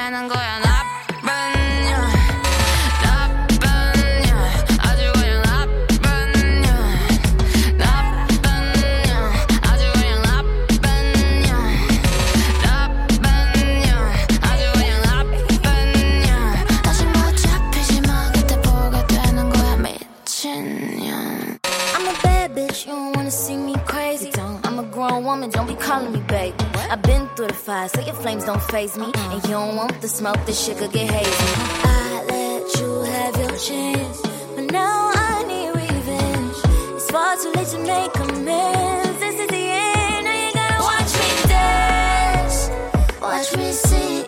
되는 거야 나쁜 년 나쁜 년 아주 그냥 나쁜 년 나쁜 년 아주 그냥 나쁜 년 나쁜 년 아주 그냥 나쁜 년 다시 못 잡히지만 그때 보게 되는 거야 미친 년 I'm a bad bitch, you don't wanna see me crazy. I'm a grown woman, don't be calling me baby. I've been through the fire, so your flames don't faze me. And you don't want the smoke, this shit could get hazy. I let you have your chance, but now I need revenge. It's far too late to make amends. This is the end, now you gotta watch me dance. Watch me sing.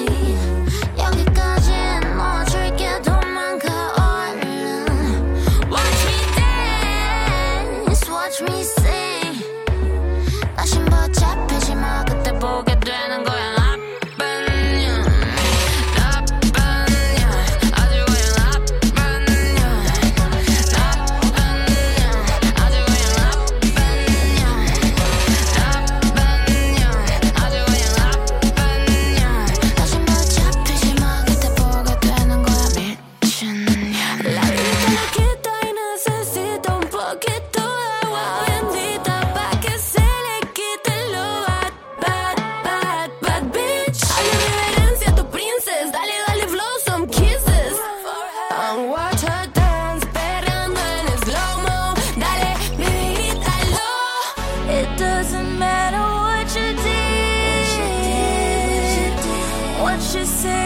여기까지는 멈출게 도망가 얼른. Watch me dance, watch me sing. 다시 못 잡히지 마 그때 보게 되는 거야 나쁜 년 나쁜 년 아주 그냥 나쁜 년 나쁜 년 아주 그냥 나쁜 년 나쁜 년 아주 그냥 나쁜 년 다시 못 잡히지 마 그때 보게 되는 거야 미친 년 La vida no quita y necesito un poquito de agua bendita pa' que se le quite lo bad, bad, bad, bad bitch. Dale reverencia a tu princess, dale, dale flow, some kisses. Watch her dance, perreando en slow-mo. Dale, baby, grítalo. It doesn't matter what you did, what you say.